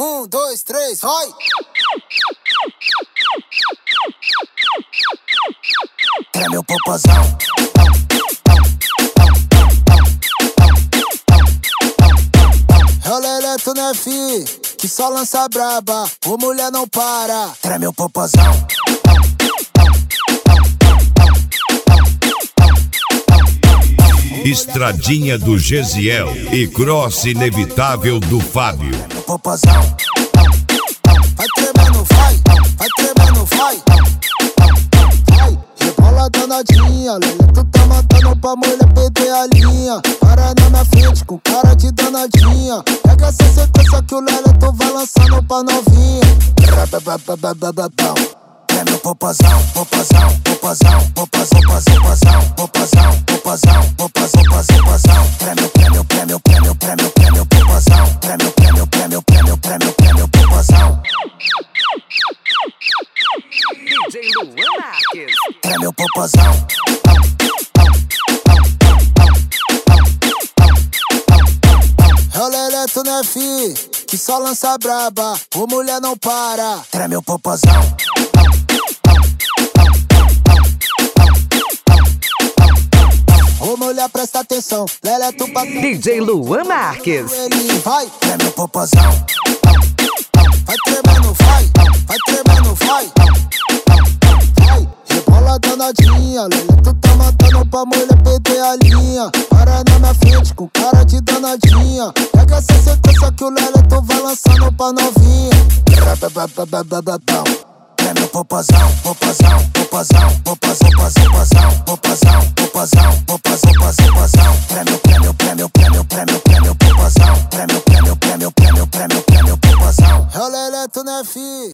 2, 3, vai! Treme o popozão. É o Leleto, né, fi? Que só lança braba, o mulher não para. Treme o popozão. Estradinha do Gesiel e cross inevitável do Fábio. Treme o popozão. Vai tremendo, vai. Vai tremendo, vai. Vai. Rebola danadinha, Leleto tá matando pra mulher perder a linha. Para na minha frente com cara de danadinha. Pega essa sequência que o Leleto vai lançando pra novinha. Treme o popozão, popozão, popozão, popozão, popozão, popozão, popozão, popozão, popozão. Treme, treme, treme, treme, treme, treme o popozão. Treme, treme, treme, treme, treme, treme o popozão. DJ Luan Marques. Treme o popozão. É o Leleto, né, fi? Que só lança braba, o mulher não para. Treme o popozão. Ô mulher, presta atenção, Leleto pra DJ Luan Marques. ele vai, treme o popozão. Vai tremendo, vai. Vai tremendo, vai. Vai, rebola danadinha, Leleto tá matando pra mulher perder a linha. Para na minha frente com cara de danadinha. Pega essa sequência que o Leleto vai lançando pra novinha. Treme o popozão, popozão, popozão, popozão, popozão, popozão, popozão, popozão, popozão. Treme, treme, treme, treme, treme, treme o popozão. Treme, treme, treme, treme, treme, treme o popozão. É o Leleto, né, fi?